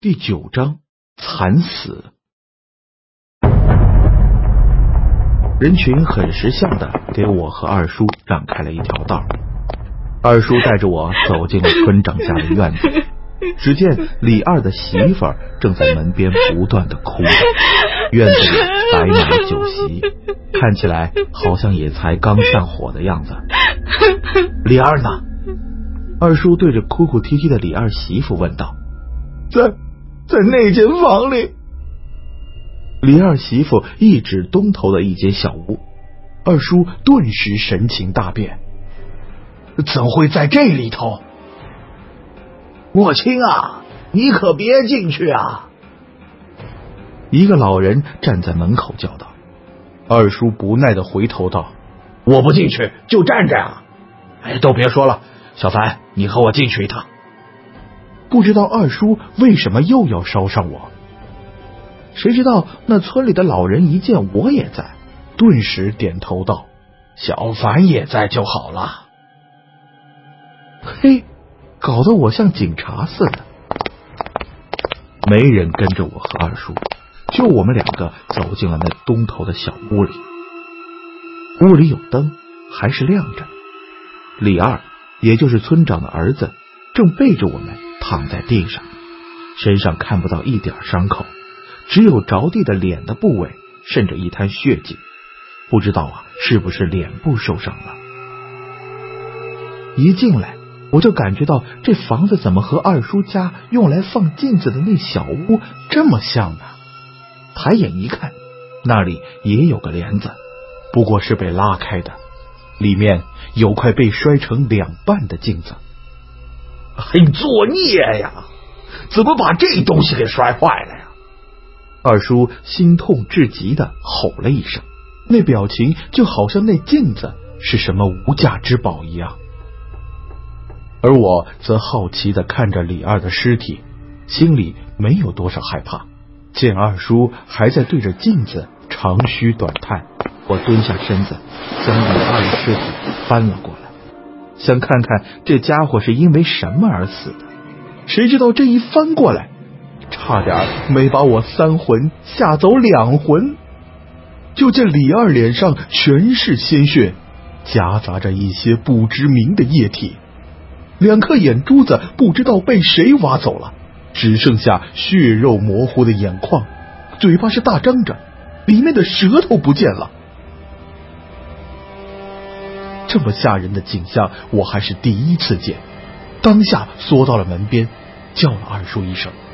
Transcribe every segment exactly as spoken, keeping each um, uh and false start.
第九章惨死。人群很识相的给我和二叔让开了一条道。二叔带着我走进了村长家的院子，只见李二的媳妇儿正在门边不断的哭着，院子里摆满了酒席，看起来好像也才刚散伙的样子。李二呢？二叔对着哭哭啼啼的李二媳妇问道。 在在那间房里。 李二媳妇一指东头的一间小屋，二叔顿时神情大变。 怎会在这里头？莫青啊，你可别进去啊！ 一个老人站在门口叫道。二叔不耐的回头道： 我不进去就站着啊！哎，都别说了，小凡，你和我进去一趟。 不知道二叔为什么又要捎上我，谁知道那村里的老人一见我也在，顿时点头道： 小凡也在就好了。 嘿，搞得我像警察似的。没人跟着我和二叔，就我们两个走进了那东头的小屋里。屋里有灯，还是亮着。李二，也就是村长的儿子，正背着我们躺在地上，身上看不到一点伤口，只有着地的脸的部位渗着一滩血迹，不知道啊是不是脸部受伤了。一进来我就感觉到这房子怎么和二叔家用来放镜子的那小屋这么像呢？抬眼一看，那里也有个帘子，不过是被拉开的，里面有块被摔成两半的镜子。 嘿，作孽呀！怎么把这东西给摔坏了呀？ 二叔心痛至极的吼了一声，那表情就好像那镜子是什么无价之宝一样。而我则好奇的看着李二的尸体，心里没有多少害怕。见二叔还在对着镜子长吁短叹，我蹲下身子将李二的尸体翻了过来，想看看这家伙是因为什么而死的。谁知道这一翻过来，差点没把我三魂吓走两魂。就见李二脸上全是鲜血，夹杂着一些不知名的液体，两颗眼珠子不知道被谁挖走了，只剩下血肉模糊的眼眶，嘴巴是大张着，里面的舌头不见了。这么吓人的景象我还是第一次见，当下缩到了门边，叫了二叔一声。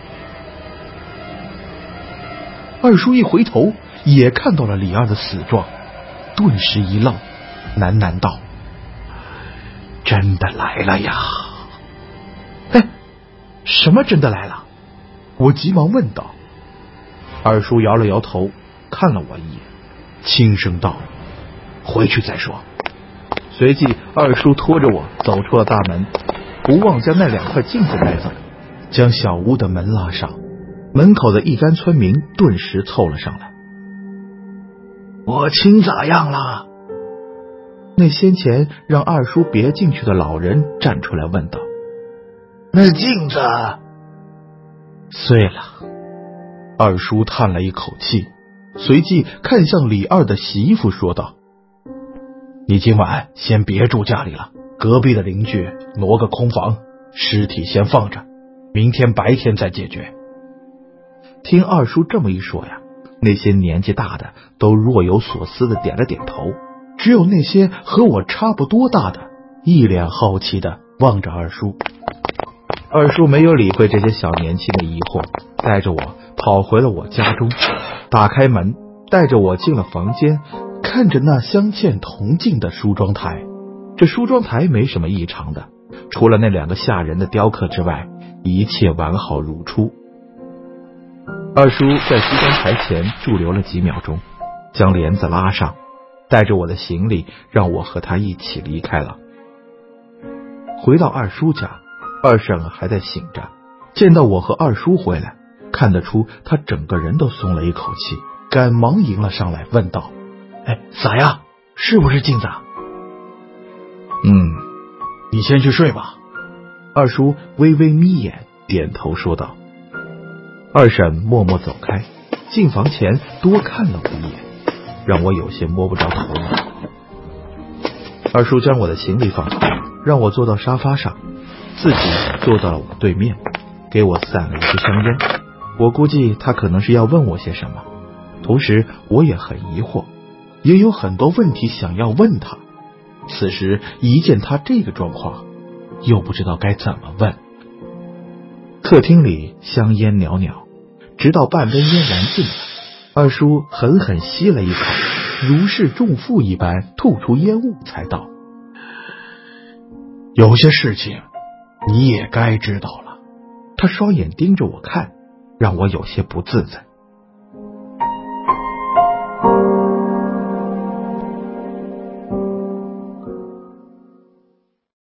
二叔一回头也看到了李二的死状，顿时一愣，喃喃道：真的来了呀！哎，什么真的来了？我急忙问道。二叔摇了摇头，看了我一眼，轻声道：回去再说。随即二叔拖着我走出了大门，不忘将那两块镜子带走，将小屋的门拉上。门口的一干村民顿时凑了上来。 我亲咋样了？ 那先前让二叔别进去的老人站出来问道。 那镜子碎了。二叔叹了一口气，随即看向李二的媳妇说道：你今晚先别住家里了，隔壁的邻居挪个空房，尸体先放着，明天白天再解决。听二叔这么一说呀，那些年纪大的都若有所思的点了点头，只有那些和我差不多大的一脸好奇的望着二叔。二叔没有理会这些小年轻的疑惑，带着我跑回了我家中，打开门带着我进了房间，看着那镶嵌铜镜的梳妆台。这梳妆台没什么异常的，除了那两个吓人的雕刻之外，一切完好如初。二叔在梳妆台前驻留了几秒钟，将帘子拉上，带着我的行李让我和他一起离开了。回到二叔家，二婶还在醒着，见到我和二叔回来，看得出他整个人都松了一口气，赶忙迎了上来问道：哎，咋样？是不是镜子？嗯，你先去睡吧。二叔微微眯眼点头说道。 二婶默默走开，进房前多看了我一眼，让我有些摸不着头脑。二叔将我的行李放好，让我坐到沙发上，自己坐到了我对面，给我散了一支香烟。我估计他可能是要问我些什么，同时我也很疑惑，也有很多问题想要问他。此时一见他这个状况，又不知道该怎么问。客厅里香烟袅袅，直到半根烟燃尽了，二叔狠狠吸了一口，如释重负一般吐出烟雾，才道： 有些事情你也该知道了。 他双眼盯着我看，让我有些不自在。